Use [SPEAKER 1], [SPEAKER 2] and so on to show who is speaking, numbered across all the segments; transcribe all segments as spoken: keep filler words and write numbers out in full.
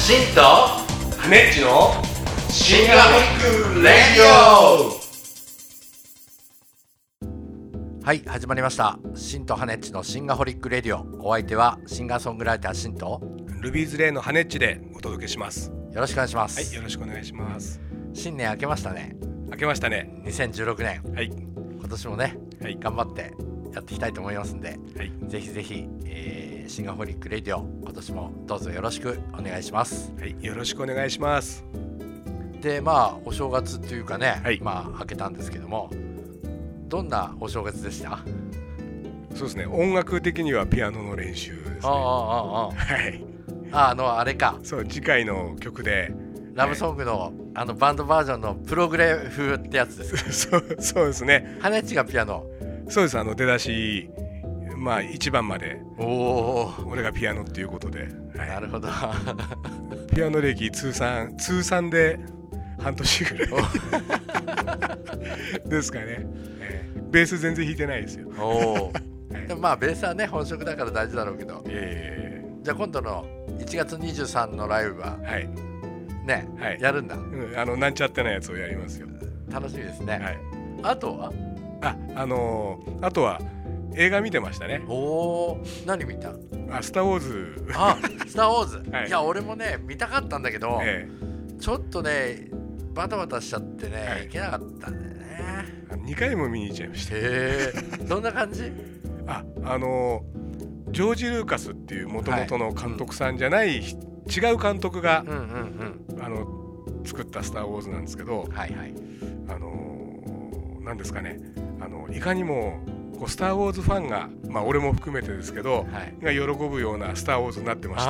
[SPEAKER 1] シンとハネッチのシンガホリックレディオ。
[SPEAKER 2] はい、始まりました。シンとハネッチのシンガホリックレディオ。お相手はシンガーソングライターシンと
[SPEAKER 1] ルビーズレイのハネッチでお届けします。
[SPEAKER 2] よろしくお願いします。
[SPEAKER 1] はい、よろしくお願いします。
[SPEAKER 2] 新年明けましたね。
[SPEAKER 1] 明けましたね。
[SPEAKER 2] にせんじゅうろくねん、
[SPEAKER 1] はい、
[SPEAKER 2] 今年もね、はい、頑張ってやっていきたいと思いますんで、はい、ぜひぜひ、えー、シンガホリックレディオ、今年もどうぞよろしくお願いします。
[SPEAKER 1] はい、よろしくお願いします。
[SPEAKER 2] で、まあお正月っていうかね、はい、まあ明けたんですけども、どんなお正月でした？
[SPEAKER 1] そうですね、音楽的にはピアノの練習ですね。ああああ
[SPEAKER 2] はい。あ, あのあれか。
[SPEAKER 1] そう、次回の曲で
[SPEAKER 2] ラブソングの、はい、あのバンドバージョンのプログレ風ってやつです
[SPEAKER 1] そう、そうですね。
[SPEAKER 2] ハネッチがピアノ。
[SPEAKER 1] そうです。あの出だし、まあいちばんまでおお俺がピアノっていうことで、
[SPEAKER 2] はい、なるほど
[SPEAKER 1] ピアノ歴通算通算で半年ぐらいですかね、えー、ベース全然弾いてないですよ。お
[SPEAKER 2] はい、でもまあベースはね本職だから大事だろうけど、えー、じゃあ今度のいちがつにじゅうさんのライブは、はい、ね、はい、やるんだ、うん、
[SPEAKER 1] あのなんちゃってなやつをやりますよ。
[SPEAKER 2] 楽しみですね、はい、あとは
[SPEAKER 1] あ、あのー、あとは映画見てましたね。
[SPEAKER 2] おお、何見た？
[SPEAKER 1] あ、スターウォーズ。
[SPEAKER 2] あ、スターウォーズ、はい、いや俺もね見たかったんだけど、ええ、ちょっとねバタバタしちゃってね、はい、行けなかったんだよね。
[SPEAKER 1] にかいも見に行っちゃいました。
[SPEAKER 2] へえどんな感じ？
[SPEAKER 1] あ、あのー、ジョージ・ルーカスっていう元々の監督さんじゃない、はい、うん、違う監督が、うんうんうん、あの作ったスターウォーズなんですけど、はいはい、あのー、なんですかね、あのいかにもこうスターウォーズファンが、まあ俺も含めてですけど、はい、が喜ぶようなスターウォーズになってました、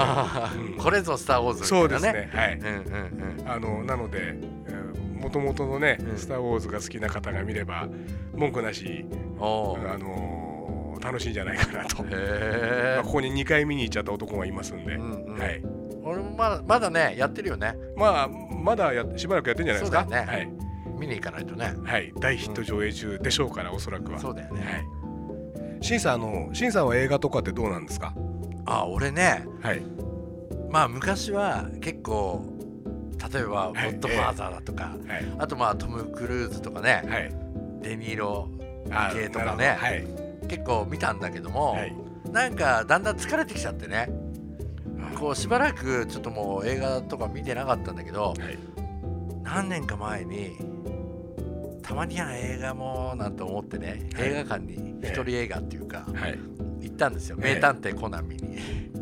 [SPEAKER 2] うん、これぞスターウォーズみたいなね。
[SPEAKER 1] そうですね、はい、うんうんうん、あのなのでもともとのね、うん、スターウォーズが好きな方が見れば文句なし、あのー、楽しいんじゃないかなと。へ、まあ、ここににかい見に行っちゃった男がいますんで、うんうん、はい、
[SPEAKER 2] 俺もまだまだねやってるよね。
[SPEAKER 1] まあまだやしばらくやってるんじゃないですか。
[SPEAKER 2] そうだよね、
[SPEAKER 1] はい、
[SPEAKER 2] 見に行かないとね。
[SPEAKER 1] はい、大ヒット上映中でしょうから、うん、おそらくは。
[SPEAKER 2] そうだよね、はい。
[SPEAKER 1] シンさん、あのシンさんは映画とかってどうなんですか？
[SPEAKER 2] あ、俺ね、はい、まあ昔は結構例えばゴッドファーザーだとか、はい、あとまあトム・クルーズとかね、はい、デニーロ系とかね、はい、結構見たんだけども、はい、なんかだんだん疲れてきちゃってね、こうしばらくちょっともう映画とか見てなかったんだけど、はい、何年か前にたまには映画もなんて思ってね、はい、映画館に一人映画っていうか、はい、行ったんですよ、名探偵コナン見に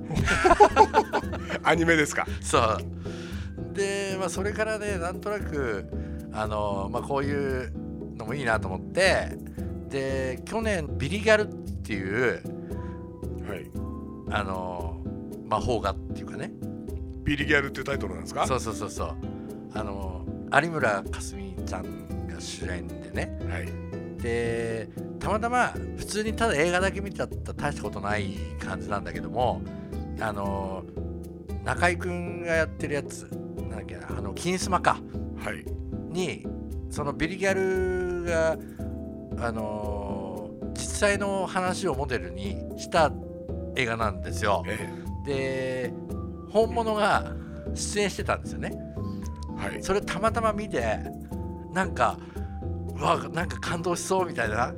[SPEAKER 1] アニメですか？
[SPEAKER 2] そうで、まあ、それからねなんとなくあの、まあ、こういうのもいいなと思って、で去年ビリギャルっていう、はい、あの魔法画っていうかね、
[SPEAKER 1] ビリギャルっていうタイトルなんですか？
[SPEAKER 2] そうそうそうそう、あの有村架純ちゃんが主演でね、はい、でたまたま普通にただ映画だけ見ちゃったら大したことない感じなんだけども、あの中居くんがやってるやつなんだっけな、あの金スマか、はい、にそのビリギャルがあの実際の話をモデルにした映画なんですよ、ええ、で本物が出演してたんですよね、はい、それたまたま見てなんかうわなんか感動しそうみたいな、はい、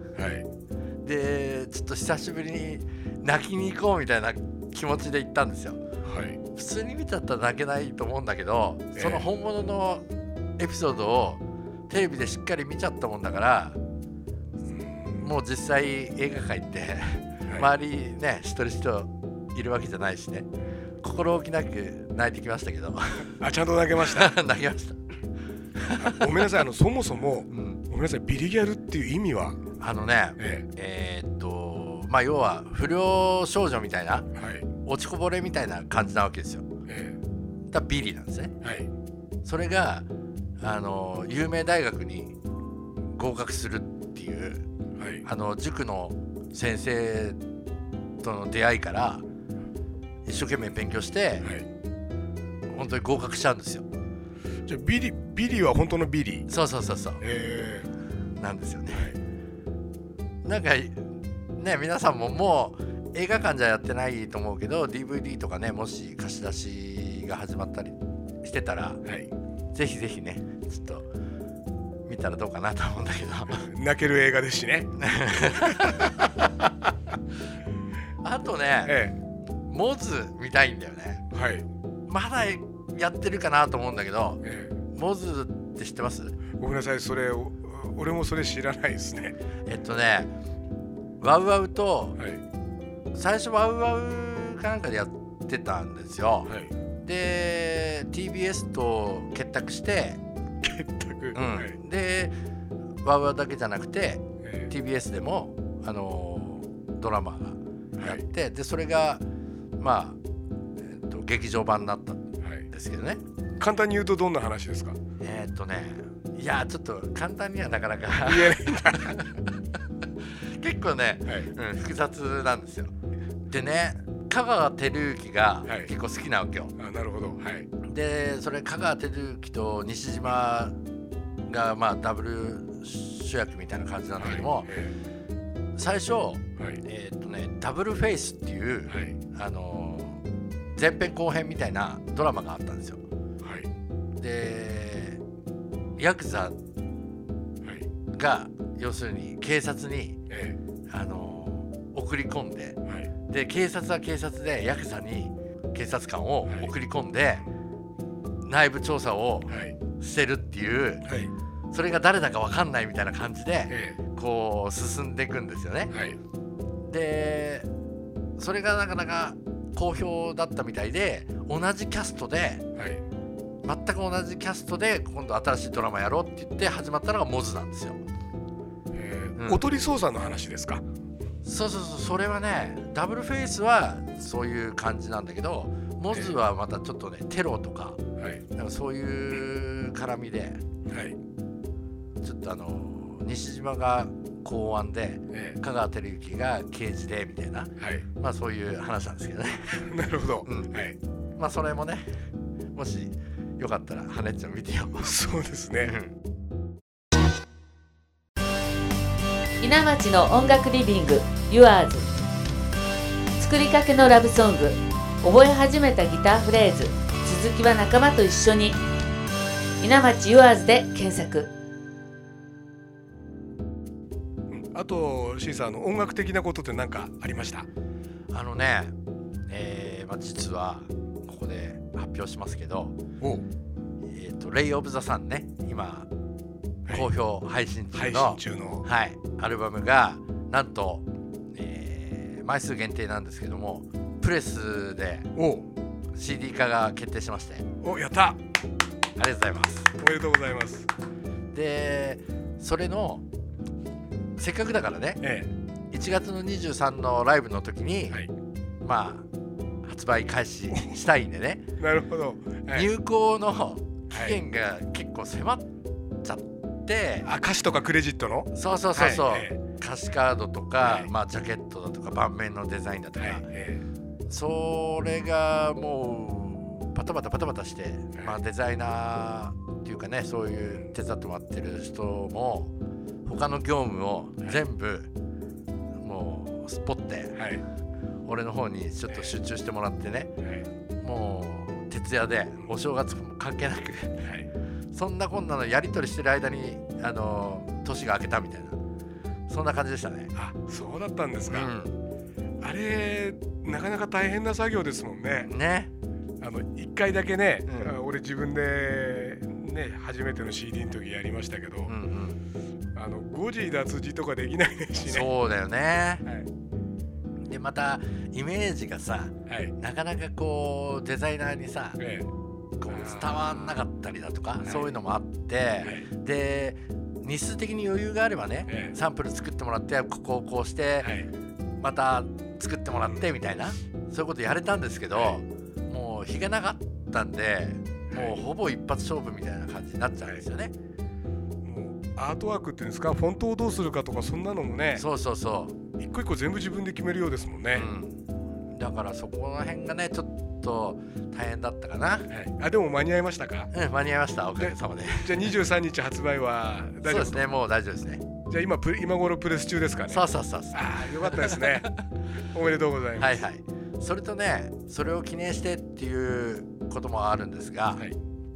[SPEAKER 2] でちょっと久しぶりに泣きに行こうみたいな気持ちで行ったんですよ、はい、普通に見ちゃったら泣けないと思うんだけど、えー、その本物のエピソードをテレビでしっかり見ちゃったもんだから、もう実際映画館行って、はい、周りね一人一人いるわけじゃないしね、心置きなく泣いてきましたけど
[SPEAKER 1] あ、ちゃんと泣けました
[SPEAKER 2] 泣けました
[SPEAKER 1] ごめんなさい、あのそもそも、うん、ごめんなさい、ビリギャルっていう意味は
[SPEAKER 2] あのね、えええー、っとまあ要は不良少女みたいな、はい、落ちこぼれみたいな感じなわけですよ、えー、だビリなんですね、はい、それがあの有名大学に合格するっていう、はい、あの塾の先生との出会いから一生懸命勉強して、はい、本当に合格しちゃうんですよ。
[SPEAKER 1] じゃあビリビリは本当のビリ？
[SPEAKER 2] そうそうそうそう、えー、なんですよね、はい、なんかね皆さんももう映画館じゃやってないと思うけど ディーブイディー とかね、もし貸し出しが始まったりしてたら、はい、ぜひぜひねちょっと見たらどうかなと思うんだけど
[SPEAKER 1] 泣ける映画ですしね
[SPEAKER 2] あとね、ええ、モズ見たいんだよね、はい、まだやってるかなと思うんだけど、ええ、モズって知ってます？
[SPEAKER 1] ごめんなさい、それ俺もそれ知らないですね。
[SPEAKER 2] えっとねワウワウと、はい、最初ワウワウかなんかでやってたんですよ、はい、で ティービーエス と結託して
[SPEAKER 1] 結託、
[SPEAKER 2] うんはい、でワウワウだけじゃなくて、えー、ティービーエス でも、あのー、ドラマがやって、はい、でそれがまあ、えー、と劇場版になったんですけどね、はい、
[SPEAKER 1] 簡単に言うとどんな話ですか？
[SPEAKER 2] えー、っとねいやちょっと簡単にはなかなか
[SPEAKER 1] 言えないんだ
[SPEAKER 2] 結構ね、はいうん、複雑なんですよ。でね香川照之が結構好きなわけよ、
[SPEAKER 1] はい、あなるほど、はい、で
[SPEAKER 2] それ香川照之と西島がまあダブル主役みたいな感じなんだけども、はい、最初、はいえーっとね、ダブルフェイスっていう、はいあのー、前編後編みたいなドラマがあったんですよ、はい、でヤクザが要するに警察に、ええあのー、送り込んで、はい、で警察は警察でヤクザに警察官を送り込んで、はい、内部調査をしてるっていう、はい、それが誰だか分かんないみたいな感じで、ええ、こう進んでいくんですよね、はい、でそれがなかなか好評だったみたいで同じキャストで、はい、全く同じキャストで今度新しいドラマやろうって言って始まったのがモズなんですよ。
[SPEAKER 1] うん、おとり捜査の話ですか？
[SPEAKER 2] そうそうそう、それはねダブルフェイスはそういう感じなんだけどモズはまたちょっとねテロとか、はい、なんかそういう絡みで、はい、ちょっとあの西島が公安で、ええ、香川照之が刑事でみたいな、はい、まあそういう話なんですけどね
[SPEAKER 1] なるほど、
[SPEAKER 2] うんはい、まあそれもねもしよかったらハネッチョ見てよ
[SPEAKER 1] そうですね、うん
[SPEAKER 3] 稲町の音楽リビング ユアーズ 作りかけのラブソング覚え始めたギターフレーズ続きは仲間と一緒に稲町 ユアーズ で検索。
[SPEAKER 1] あと C さんの音楽的なことって何かありました？
[SPEAKER 2] あのね、えーまあ、実はここで発表しますけどえーとレイオブザサンね今好評配信中の、
[SPEAKER 1] 配信中の
[SPEAKER 2] はい、アルバムがなんと、えー、枚数限定なんですけどもプレスで シーディー 化が決定しまして
[SPEAKER 1] おやったあ
[SPEAKER 2] りがとうございます。
[SPEAKER 1] おめでとうございます。
[SPEAKER 2] でそれのせっかくだからね、ええ、いちがつのにじゅうさんのライブの時に、はい、まあ発売開始したいんでね
[SPEAKER 1] なるほど、
[SPEAKER 2] はい、入稿の期限が結構迫っちゃって
[SPEAKER 1] あ歌詞とかクレジットの
[SPEAKER 2] そうそうそうそう、はい、歌詞カードとか、はいまあ、ジャケットだとか盤面のデザインだとか、はい、それがもうパタパタパタパタして、はいまあ、デザイナーっていうかねそういう手伝ってもらってる人も他の業務を全部、はい、もうすっぽって、はい、俺の方にちょっと集中してもらってね、はい、もう徹夜でお正月も関係なく、はいそんなこんなのやり取りしてる間にあの年が明けたみたいなそんな感じでしたね。
[SPEAKER 1] あ、そうだったんですか、うん、あれなかなか大変な作業ですもんね。
[SPEAKER 2] ね
[SPEAKER 1] あのいっかいだけね、うん、俺自分で、ね、初めての シーディー の時やりましたけど、うんうん、あの誤字脱字とかできないですしね。
[SPEAKER 2] そうだよね、はい、でまたイメージがさ、はい、なかなかこうデザイナーにさ、ええこう伝わんなかったりだとか、はい、そういうのもあって、はい、で日数的に余裕があればね、はい、サンプル作ってもらってここをこうして、はい、また作ってもらってみたいな、そういうことやれたんですけど、はい、もう日がなかったんで、はい、もうほぼ一発勝負みたいな感じになっちゃうんですよね、はい、
[SPEAKER 1] もうアートワークっていうんですかフォントをどうするかとかそんなのもね
[SPEAKER 2] そうそうそう
[SPEAKER 1] 一個一個全部自分で決めるようですもんね、
[SPEAKER 2] うん、だからそこら辺がねちょっとと大変だったかな、はい、
[SPEAKER 1] あでも間に合いましたか？
[SPEAKER 2] うん間に合いましたおかげさまで。
[SPEAKER 1] じゃあにじゅうさんにち発売は大丈夫？
[SPEAKER 2] そうですねもう大丈夫ですね。
[SPEAKER 1] じゃあ 今, プ今頃プレス中ですかね？
[SPEAKER 2] そうそうそうそう
[SPEAKER 1] ああよかったですねおめでとうございます。
[SPEAKER 2] はいはいそれとねそれを記念してっていうこともあるんですが、はい、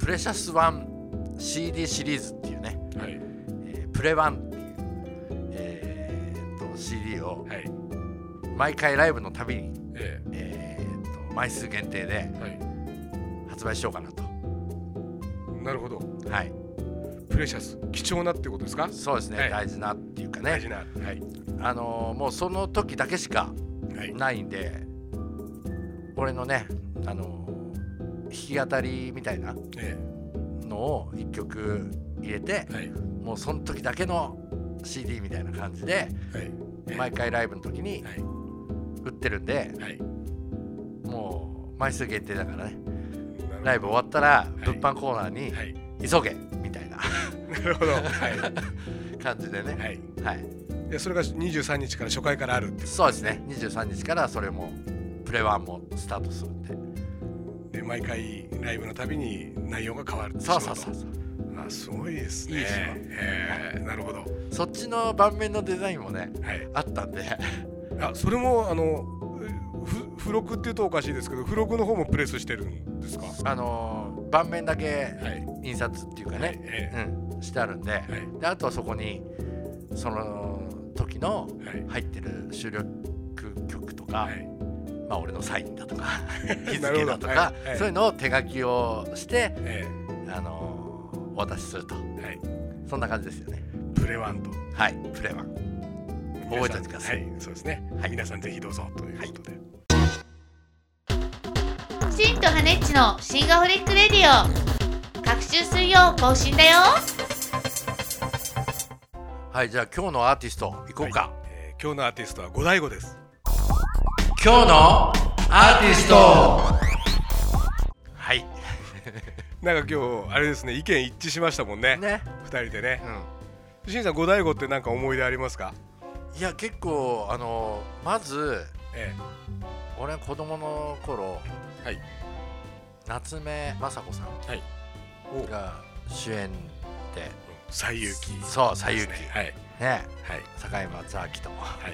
[SPEAKER 2] プレシャスワン シーディー シリーズっていうね、はい、えー、プレワンっていう、えー、と シーディー を毎回ライブのたびに、えーえー、と枚数限定で発売しようかなと。
[SPEAKER 1] なるほど。
[SPEAKER 2] はい。
[SPEAKER 1] プレシャス、貴重なってことですか？
[SPEAKER 2] そうですね、はい、大事なっていうかね、
[SPEAKER 1] 大事な、はい、
[SPEAKER 2] あのー、もうその時だけしかないんで、はい、俺のね、あのー、弾き語りみたいなのをいっきょく入れて、はい、もうその時だけの シーディー みたいな感じで、はい、毎回ライブの時に売ってるんで、はい、もう枚数限定だからね、ライブ終わったら物販コーナーに急げみたいな、
[SPEAKER 1] なるほど、はい、
[SPEAKER 2] 感じでね、はい、はい、
[SPEAKER 1] でそれがにじゅうさんにちから初回からあるってことですね。
[SPEAKER 2] そうですね、にじゅうさんにちからそれもプレワンもスタートするんで、
[SPEAKER 1] で毎回ライブのたびに内容が変わる。
[SPEAKER 2] そうそうそうそう、
[SPEAKER 1] あ、すごいですね。
[SPEAKER 2] いいですよ、
[SPEAKER 1] えー、なるほど。
[SPEAKER 2] そっちの盤面のデザインもね、はい、あったんで
[SPEAKER 1] あ、それもあの付録っていうとおかしいですけど、付録の方もプレスしてるんですか？
[SPEAKER 2] あのー、盤面だけ印刷っていうかね、はい、えーうん、してあるんで、はい、であとはそこにその時の入ってる収録曲とか、はい、まあ俺のサインだとか日付だとか、はいはい、そういうのを手書きをして、えー、あのー、お渡しすると、はい、そんな感じですよね。
[SPEAKER 1] プレワンと、
[SPEAKER 2] はい、プレワン覚えておいてください。
[SPEAKER 1] はい、そうですね、はい、皆さんぜひどうぞということで、はい、
[SPEAKER 3] シンとハネッチのシンガホリックレディオ、各週水曜更新だよ。
[SPEAKER 2] はい、じゃあ今日のアーティスト行こうか、はい、
[SPEAKER 1] えー、今日のアーティストはゴダイゴです。
[SPEAKER 2] 今日のアーティストはい
[SPEAKER 1] なんか今日あれですね、意見一致しましたもんね、ね、ふたりでね、うん、しんさんゴダイゴって何か思い出ありますか？
[SPEAKER 2] いや結構あのまず、ええ、俺は子供の頃、はい、夏目雅子さんが主演で、
[SPEAKER 1] 西遊記、
[SPEAKER 2] そう西遊記、
[SPEAKER 1] ね、はい
[SPEAKER 2] ね、はい、堺松明と、はい、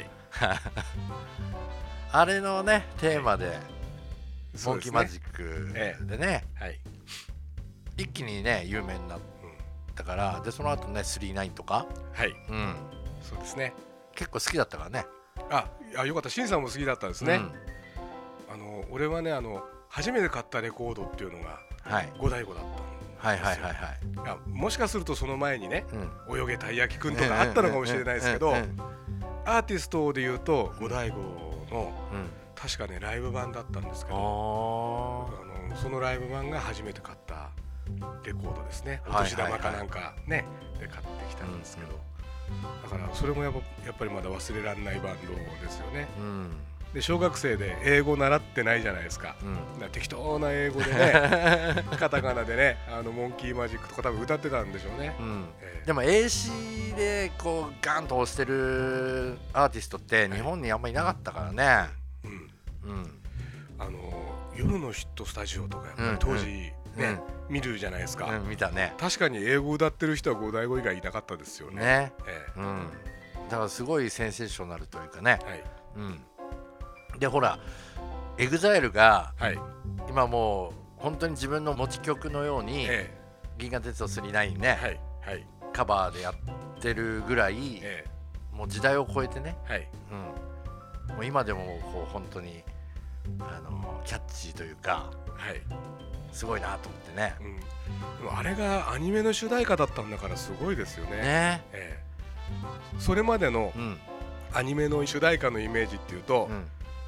[SPEAKER 2] あれのねテーマで、はい、モンキーマジックでね、はい、一気にね有名になったから、でその後ねスリーナインとか、はい、うん、
[SPEAKER 1] そうですね、
[SPEAKER 2] 結構好きだったからね。
[SPEAKER 1] あ、あ、よかった、しんさんも好きだったんですね、うん、あの俺はね、あの初めて買ったレコードっていうのが、はい、ゴダイゴだったんですよ。はいはいはいはい。いや、もしかするとその前にね、うん、泳げたい焼きくんとかあったのかもしれないですけど、アーティストでいうとゴダイゴの、うん、確かねライブ版だったんですけど、あのそのライブ版が初めて買ったレコードですね。お年玉かなんかね、で買ってきたんですけど、だからそれもやっぱ、やっぱりまだ忘れられないバンドですよね、うん、で小学生で英語習ってないじゃないですか、うん、だから適当な英語でねカタカナでね、あのモンキーマジックとか多分歌ってたんでしょうね、うん、
[SPEAKER 2] えー、でも エーシー でこうガンと押してるアーティストって日本にあんまりいなかったからね、はい、うん、うん、
[SPEAKER 1] あの夜のヒットスタジオとかやっぱり当時、うんうんね、うん、見るじゃないですか、
[SPEAKER 2] うん、見たね。
[SPEAKER 1] 確かに英語歌ってる人はゴダイゴ以外いなかったですよね。ね、
[SPEAKER 2] ええ、うん、だからすごいセンセーショナルというかね、はい、うん、でほらエグザイルが、はい、今もう本当に自分の持ち曲のように、ええ、銀河鉄道スリーナインね、はいはい、カバーでやってるぐらい、ええ、もう時代を超えてね、はい、うん、もう今でもこう本当にあのキャッチーというか、はい、すごいなと思ってね、うん、
[SPEAKER 1] でもあれがアニメの主題歌だったんだからすごいですよね。ね、ええ、それまでのアニメの主題歌のイメージっていうと、うん、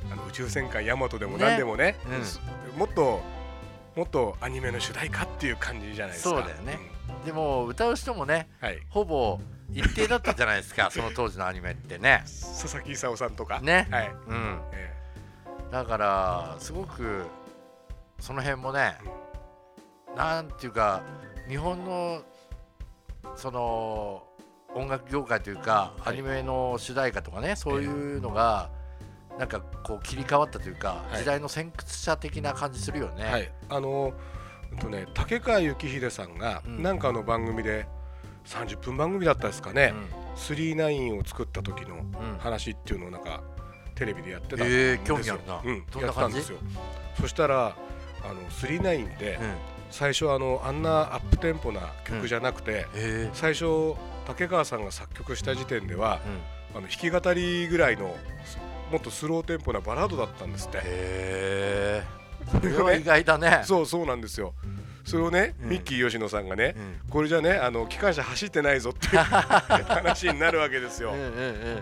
[SPEAKER 1] あの宇宙戦艦ヤマトでも何でも ね, ね、うん、もっともっとアニメの主題歌っていう感じじゃないですか。
[SPEAKER 2] そうだよね、うん、でも歌う人もね、はい、ほぼ一定だったじゃないですかその当時のアニメってね
[SPEAKER 1] 佐々木功さんとか
[SPEAKER 2] ね、はい、うん、ええ、だからすごくその辺もね、うん、なんていうか日本のその音楽業界というか、はい、アニメの主題歌とかね、そういうのがなんかこう切り替わったというか、はい、時代の先駆者的な感じするよね。はい、
[SPEAKER 1] あのーとね、竹川幸秀さんが何かの番組でさんじゅっぷん番組だったですかね、うん、スリーナインを作った時の話っていうのをなんかテレビでやってたんですよ。
[SPEAKER 2] えー、興味あるな、
[SPEAKER 1] うん、どんな感じ？やってたんですよ。そしたらあのスリーナインで最初あのあんなアップテンポな曲じゃなくて、うん、最初竹川さんが作曲した時点では、うん、あの弾き語りぐらいのもっとスローテンポなバラードだったんですって。
[SPEAKER 2] へー、それは意外だね。
[SPEAKER 1] そうそうなんですよ。それをね、うん、ミッキー吉野さんがね、うん、これじゃねあの機関車走ってないぞっていう話になるわけですよ。うんうん、うん、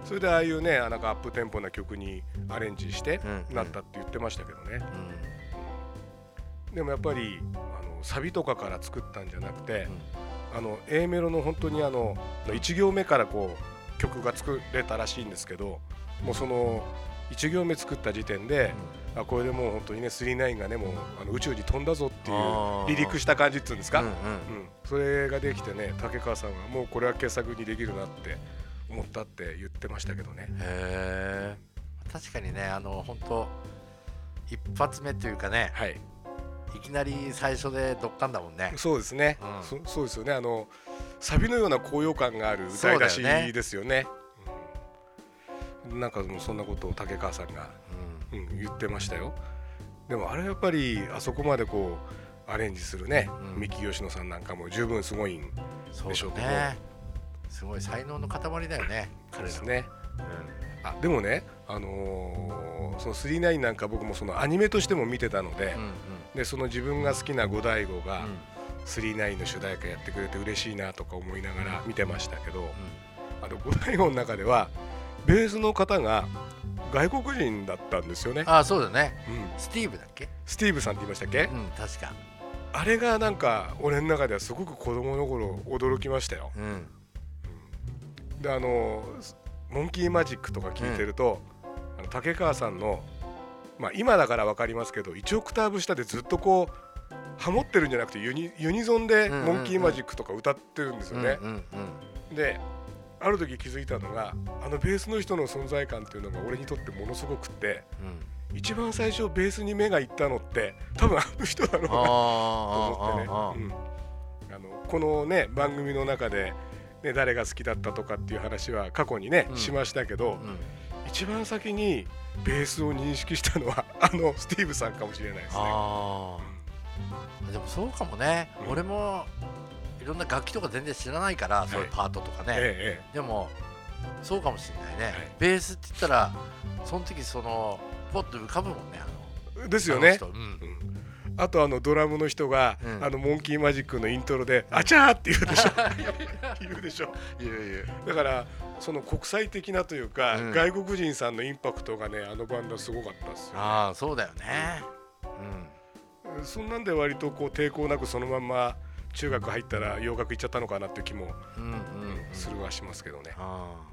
[SPEAKER 1] それでああいうねなんかアップテンポな曲にアレンジしてなったって言ってましたけどね、うん、でもやっぱりあのサビとかから作ったんじゃなくて、うん、あの A メロの本当にあのいち行目からこう曲が作れたらしいんですけど、もうそのいち行目作った時点で、うん、あこれでもう本当にねスリーナインがねもうあの宇宙に飛んだぞっていう離陸した感じっていうんですか、うんうんうん、それができてね竹川さんはもうこれは傑作にできるなって思ったって言ってましたけどね。
[SPEAKER 2] へー、確かにねあの本当一発目というかね、はい、いきなり最初でドッカンだもんね。
[SPEAKER 1] そうですね、うん、そ, そうですよね。あのサビのような高揚感がある歌い出しですよね。なんかもうそんなことを竹川さんが、うんうん、言ってましたよ。でもあれやっぱりあそこまでこうアレンジするね、うん、三木吉野さんなんかも十分すごいんでしょうけど、ね、
[SPEAKER 2] すごい才能の塊だよね
[SPEAKER 1] 彼ですね、うん、あでもね、あのー、そのスリーナインなんか僕もそのアニメとしても見てたので、うんうん、でその自分が好きな五醍醐がスリーナインの主題歌やってくれて嬉しいなとか思いながら見てましたけど、うん、あの五醍醐の中ではベースの方が外国人だったんですよね。
[SPEAKER 2] ああそうだね、うん、スティーブだっけ。
[SPEAKER 1] スティーブさんって言いましたっけ、
[SPEAKER 2] うん、確か
[SPEAKER 1] あれがなんか俺の中ではすごく子供の頃驚きましたよ、うんうん、であのモンキーマジックとか聞いてると、うん、あの竹川さんの、まあ、今だから分かりますけどいちオクターブ下でずっとこうハモってるんじゃなくてユ ニ, ユニゾンでモンキーマジックとか歌ってるんですよね、うんうんうん、である時気づいたのがあのベースの人の存在感っていうのが俺にとってものすごくって、うん、一番最初ベースに目がいったのって多分あの人だろうなと思ってね、うん、あのこのね番組の中で、ね、誰が好きだったとかっていう話は過去にね、うん、しましたけど、うん、一番先にベースを認識したのはあのスティーブさんかもしれないですね。あ、
[SPEAKER 2] うん、でもそうかもね、うん、俺もいろんな楽器とか全然知らないから、はい、そういうパートとかね、ええ、でもそうかもしれないね、はい、ベースって言ったらその時そのポッと浮かぶもんねあの
[SPEAKER 1] ですよね、あ, うんうん、あとあのドラムの人が、うん、あのモンキーマジックのイントロで、うん、あちゃーって言うでしょ言うでしょ言う言うだからその国際的なというか、うん、外国人さんのインパクトがねあのバンドすごかったですよね。
[SPEAKER 2] ああそうだよね、
[SPEAKER 1] うんうん、そんなんで割とこう抵抗なくそのまんま中学入ったら洋楽行っちゃったのかなっていう気もするはしますけどね、うんうんうん、はい、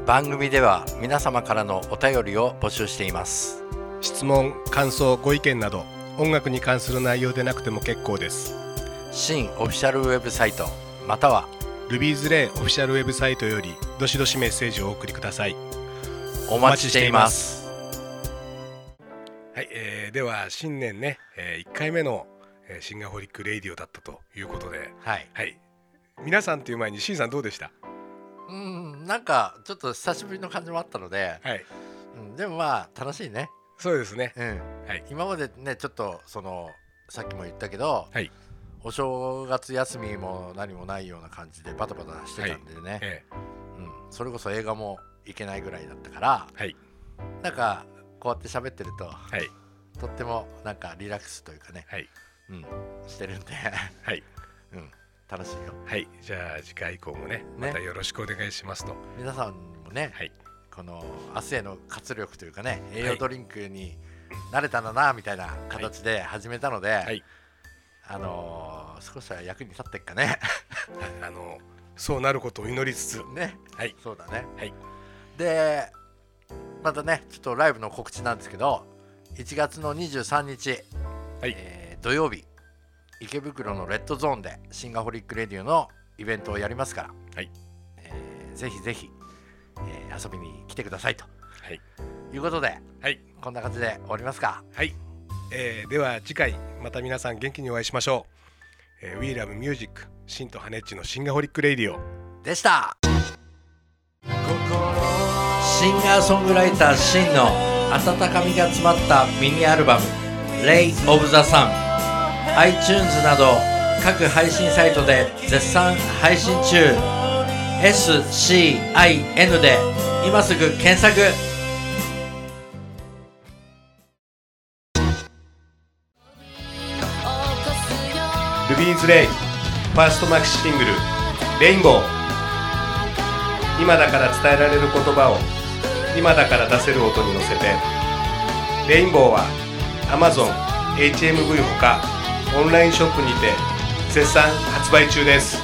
[SPEAKER 2] 番組では皆様からのお便りを募集しています。
[SPEAKER 1] 質問、感想、ご意見など音楽に関する内容でなくても結構です。
[SPEAKER 2] 新オフィシャルウェブサイトまたは
[SPEAKER 1] Ruby's Lay オフィシャルウェブサイトよりどしどしメッセージをお送りください。
[SPEAKER 2] お待ちしています。
[SPEAKER 1] はい、えー、では新年ね、えー、いっかいめのシンガホリックレイディオだったということで、はいはい、皆さんという前にシンさんどうでした？
[SPEAKER 2] うん、なんかちょっと久しぶりの感じもあったので、はい、うん、でもまあ楽しいね。
[SPEAKER 1] そうですね、
[SPEAKER 2] うんはい、今までねちょっとそのさっきも言ったけど、はい、お正月休みも何もないような感じでバタバタしてたんでね、はいええうん、それこそ映画も行けないぐらいだったから、はい、なんかこうやって喋ってると、はい、とってもなんかリラックスというかね、はいうん、してるんではい、うん、楽しいよ。
[SPEAKER 1] はい、じゃあ次回以降もね、ねまたよろしくお願いしますと。
[SPEAKER 2] 皆さんもね、はい、この明日への活力というかね、栄養ドリンクに慣れたんだなみたいな形で始めたので、はい、あのー、少しは役に立ってっかね
[SPEAKER 1] あのそうなることを祈りつつ
[SPEAKER 2] ね、はい、そうだね、はい、でまたねちょっとライブの告知なんですけどいちがつのにじゅうさんにち、はいえー、土曜日池袋のレッドゾーンでシンガホリックレディオのイベントをやりますから、はいえー、ぜひぜひ、えー、遊びに来てくださいと、はい、いうことで、はい、こんな感じで終わりますか。
[SPEAKER 1] はい、えー、では次回また皆さん元気にお会いしましょう、えー、We Love Music シンとハネッチのシンガホリックレディオ
[SPEAKER 2] でした。シンガーソングライターシンの温かみが詰まったミニアルバム Ray of the Sun iTunes など各配信サイトで絶賛配信中。 エスシーアイエヌ で今すぐ検索。
[SPEAKER 1] ルビーズレイファーストマキシシングルレインボー。今だから伝えられる言葉を今だから出せる音に乗せて。レインボーは Amazon、エイチエムブイ ほかオンラインショップにて絶賛発売中です。